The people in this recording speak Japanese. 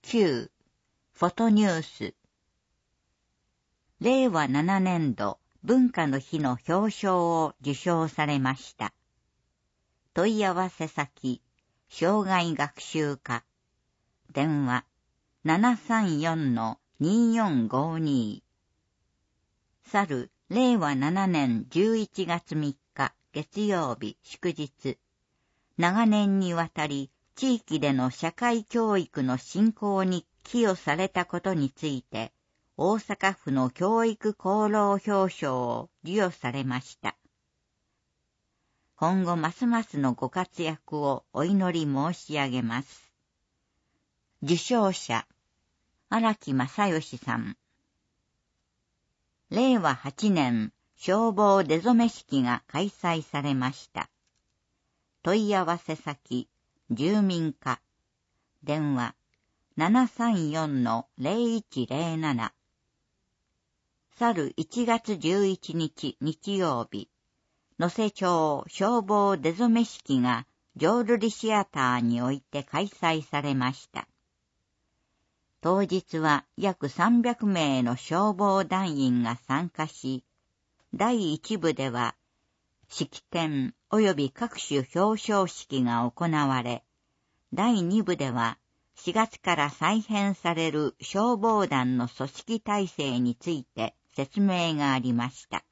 9. フォトニュース。令和7年度文化の日の表彰を受賞されました。問い合わせ先、障害学習課。電話、734-2452。去る令和7年11月3日月曜日祝日。長年にわたり地域での社会教育の振興に寄与されたことについて、大阪府の教育功労表彰を授与されました。今後ますますのご活躍をお祈り申し上げます。受賞者、荒木正義さん。令和8年消防出初め式が開催されました。問い合わせ先、住民課。電話、734-0107。去る1月11日日曜日、能勢町消防出初め式が浄瑠璃シアターにおいて開催されました。当日は約300名の消防団員が参加し、第1部では、式典及び各種表彰式が行われ、第2部では4月から再編される消防団の組織体制について説明がありました。